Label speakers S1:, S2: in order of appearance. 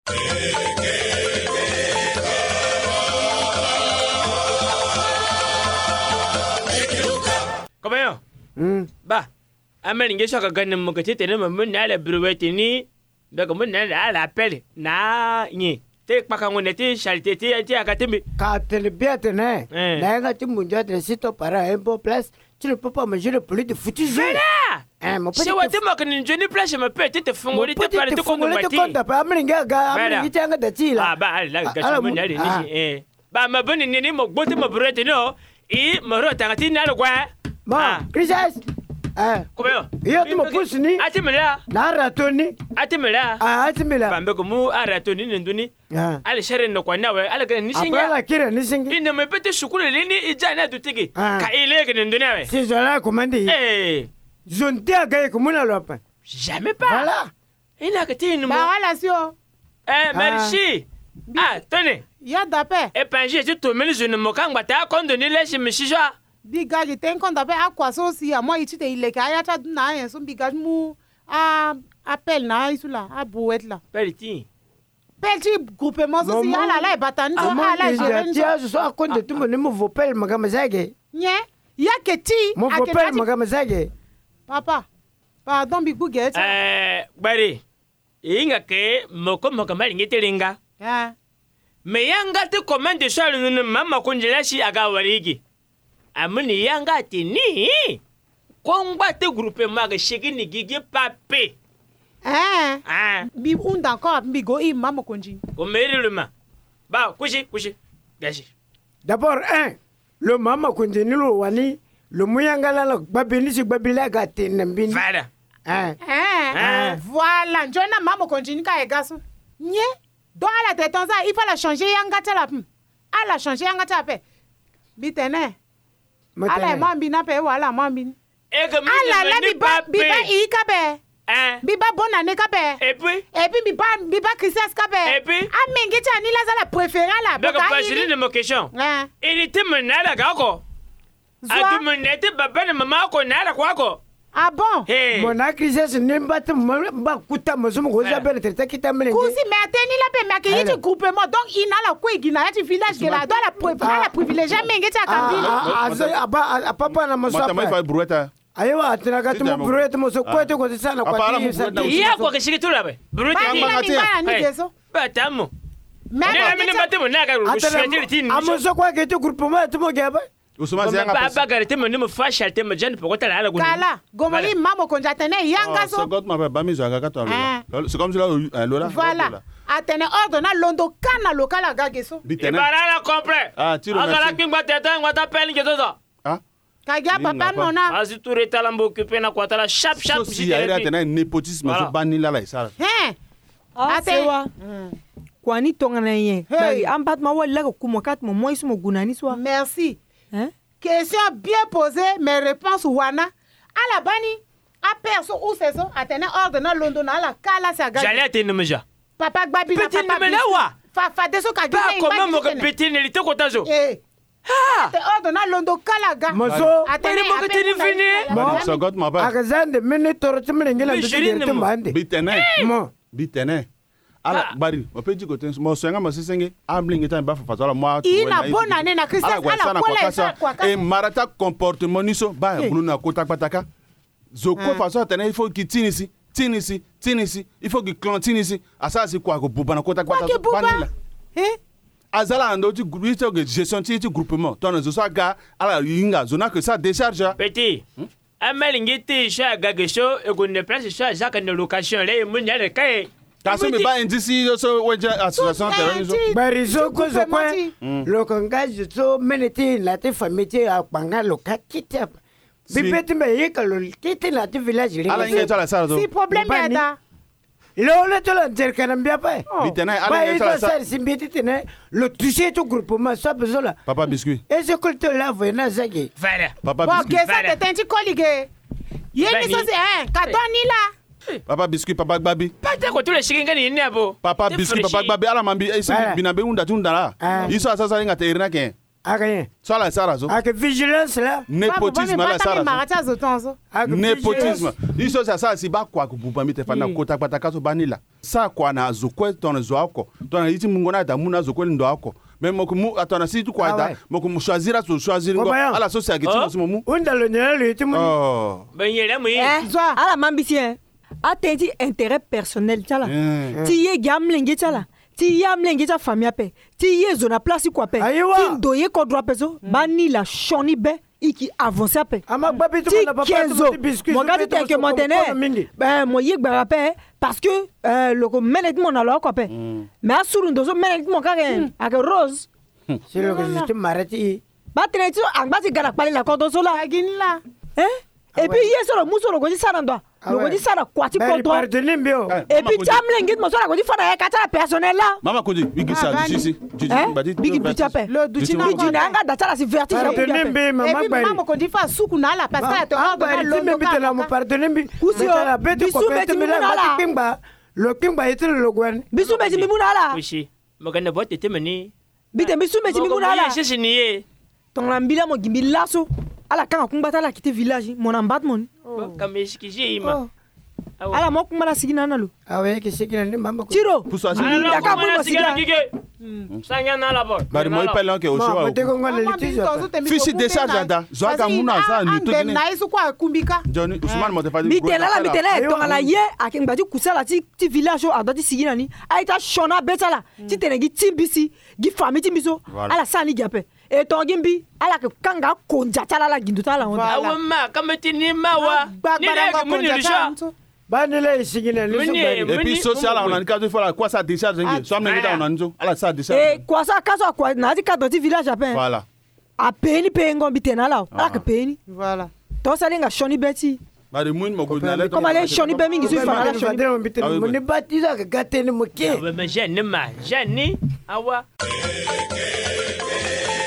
S1: Comment? Bah, amène ça que gagne mon côté, t'es même na la brouette ni, donc mon na la appel na ni. T'es pas quand on était charité, t'es à Katemi.
S2: Quand le bien tenait, n'a tu munja de site par un peu place, tu ne peux pas manger le poulet de foutu.
S1: Voilà! C'est what tu m'as connu, je n'ai pas, je me peux te fondre de parler de compte de ah, bah, là, bah, ma bonne nini, mon botte, ma brouette, non, et ma rote à Tina, quoi.
S2: Bon, Chrisas.
S1: Comment?
S2: Yo tu me pousses ni.
S1: Atimela.
S2: Na ratoni.
S1: Atimela.
S2: Atimela.
S1: Bambe komu aratoni nduni. Ale shere no kwa nawe ale ga nishinga.
S2: Apala kira nisingi.
S1: Ine me pete shukuru lini ijana dutigi. Ka ile ga nduni we.
S2: Si zola komandi. Zonte aga ko muna lopa.
S1: Jamais pas.
S2: Voilà.
S1: Ina ka tinu.
S3: Ba relation.
S1: Merci. Tenez.
S3: Ya dape.
S1: Et penje tu to meli je ne mo kan gbata kondoni le shi mi shisha.
S3: Bigage ten kon dape akwa so si a mo itite ile ka ya ta na yen so bigage mu appel na isula a bouet la.
S1: Pelti
S3: groupement so si ala la batani so ala
S2: je tia so akonde tu mo mo vopel magama zage.
S3: Nye ya ke ti
S2: mo vopel magama zage.
S3: Papa pardon bigu get.
S1: Bari inga ke moko mali ngetelinga. Me yanga te commande so le mama konjela shi aga warigi. Amuni yanga tini kongba te groupement ga shigini gigi pape
S3: bi un d'accord bi go i mama konji
S1: o meriluma ba kushi gashi
S2: d'abord le mama konji ni lo wani le muyanga la babini si babila ga tenambini
S1: voilà
S3: voilà njona mama konji ni ka egaso nye donc à la traitance il faut la changer yanga ta la ala changer yanga ta pe bitene ala mambi na pe wala mambi ala la biba ika be biba bonane ka be
S1: et puis
S3: biba Christmas ka be
S1: et puis
S3: amengi cha ni la za la préférée la
S1: donc pas je ne me question il était menala gako adu menete baba na mama ko nala kwako.
S3: Ah bon?
S2: Mon accusé n'est pas kuta mozumu goza bene tete kita mele.
S3: Kusi mais ateni la pe mais que y groupement donc il n'a la quoi il n'a pas village que la doit la privilégié mais ngeta kambili.
S2: Papa na moso.
S4: Mata mai fa brueta.
S2: Ayo atena ka tumo brueta moso kwete ko sana kwa
S1: ti. Ya kwa kishiki tu la be. Brueta
S3: ngati.
S1: Ba tamu.
S3: Mais
S1: ne batemo na ga rushwe tini.
S2: Amoso kwa ke tu groupement tumo gaba.
S1: Usuma zianga pas bagarite me me fash alte me jane pour la la
S3: kala gomoli mamo konja tene yanga so
S4: c'est ma ba mi zanga ka to c'est comme cela lola
S3: voilà atene ordre na londo kana lokala gageso
S1: et barala comprend agala kingba teta ngata peli ngezo
S3: kaga papa mona
S1: asi tu retala mbo occupé na kwatala chap
S4: si ya tena népotisme so banila la sala
S5: atewa kwani tongana yen bari ambat ma wala ko kumokat mo moisu mo gunani so
S3: merci. Question bien posée, mes réponses wana. À la bani, à perso ou c'est ça, à tenir ordre dans London, à la kala saga.
S1: J'allais à tenir meja.
S3: Papa Babi na
S1: papa. Petit wa.
S3: Fa de so ka
S1: gina. Pas comment mo petit ne lite kotazo.
S3: Te ordre dans London kala ga.
S2: Mozo.
S1: Atene mo que tini fini.
S4: Bon, ça gote ma ba.
S2: Agazande minute torti mlengela ndete mbande.
S4: Bitene. Ala bari o peji ko ten mo senga mo sesenge ambling eta ba fa la moi
S3: ina bona ne na Christmas ala
S4: kwala e marata comportement niso ba bulu na kota pataka zo ko fa so tena il faut ki tinisi il faut ki clan tinisi asa si kwa ko buba na kota pataka banila azala ando ti groupe que gestion ti groupement ton zo sa ga ala yinga zona que ça décharge
S1: petit amelingiti sha gagesho e go ne place sha jaka ne location le munyale kai
S4: Taso me ba indisi so weja association terrorisme.
S2: Barizo ko zo kwa lo kongaji so meneti la te famille a banga lo kakita. Bipeti me yekalo kiti la te village ri.
S4: Ala inga tala sala do.
S3: Si problème ya da.
S2: Lo le to la ter kanambia pa.
S4: Bitena ala inga tala
S2: sala. Si bititi ne lo toucher to groupement ça besoin là.
S4: Papa biscuit.
S2: Et ce que te la voyez zagi.
S1: Voilà.
S4: Papa
S3: biscuit. Bon, que ça te tenti collige. Yeni so c'est kadoni la.
S4: Papa biscuit papa babi
S1: pata ko tule shikinga ni ne abo
S4: papa biscuit papa babi ala mambi isi binabe unda tunda la iso asasa inga terina ke
S2: Rien.
S4: Ça là, ça raison.
S2: Avec vigilance là.
S4: Népotisme là, ça raison.
S2: Avec
S4: Népotisme. Il so ça si ba kwa kububa mite fana kota pataka so banila. Ça kwa na zokwe ton zo ako. Ton iti mungona da muna zokwe ndo ako. Mais moko mu atona si tu kwa da moko mu choisir ngo ala so sa giti mo mu.
S2: Unda le nyele iti mu.
S1: Oh. Ben yele mu.
S5: Ala mambisien. Attendi intérêt personnel tala. Ti ye gamlenge tala. Ti yamlenge ta famille pe. Ti ye zona place quoi pe. Ti doye ko droit peso. Bani la choni be iki avancer pe.
S2: Ama babi to na papa to biscuit.
S5: Mon gars dit que maintenant ben mo ye gba pe parce que le management na lo quoi pe. Mais asuru ndozo management ka gen avec Rose.
S2: C'est le que je te marati.
S5: Ba treti an ba ti gara pali la ko do so la gini la. Et puis hier sur le muso le go di sana ndo. Le go di sana kwati ko do. Et puis jamlenge mo so la go di fana ya kata personnel là.
S4: Mama Kondi, wigi sa disi.
S5: Bigi pitape. Le duchina nga da tala si vertige.
S2: Pardonnez mama
S3: bari. Mama Kondi fa suku na la parce que to
S2: lo me bite la mo pardonnez. La bête ko bête me la pimba. Le pimba était le gwan.
S5: Bisu beti mimuna la.
S1: Oui, mo kana vote temeni.
S5: Bite bisu beti mimuna la.
S1: C'est signé.
S5: Ton lambila mo gimbi laso. Ala kanga kumbata la kite village mon ambat mon.
S1: Comme eskiji ima.
S5: Ala mo kumbala sigina nalo.
S2: Awe ke sigina ni mama ko.
S5: Tiro.
S1: Ya ka mo sigina gige. Sanya na la bor.
S4: Bari mo ipela ke o showa.
S2: Mo te ko ngale litizo.
S4: Fisi décharge da. Zoaka muna sa ni to ni.
S3: Na isu kwa kumbika.
S4: Johnny Ousmane mo te fa di.
S5: Bitela to ala ye akengbadi kusala ti village o adoti sigina ni. Aita shona betala. Ti tenegi timbisi, gi famille timbiso. Ala sani gape. Et ton gimbi ala ke kanga konja tala la gindu tala on.
S1: Awama kametini mawa. Ni la muni lisha.
S2: Banile sigina ni so bari.
S4: Et puis social on a cas de fois quoi ça décharge ngi. So amna ngita on anzo. Ala ça décharge.
S5: Et quoi ça kaso quoi na di kadoti village apen.
S4: Voilà.
S5: A peni pengo bitena la. Ala ke peni.
S3: Voilà.
S5: To salinga shoni beti.
S4: Bari mun mo ko na le.
S5: Comme ale shoni be mingi su fana la shoni.
S2: Mo ni batiza ka gateni mo ke.
S1: Mais jeune ma, jeune awa.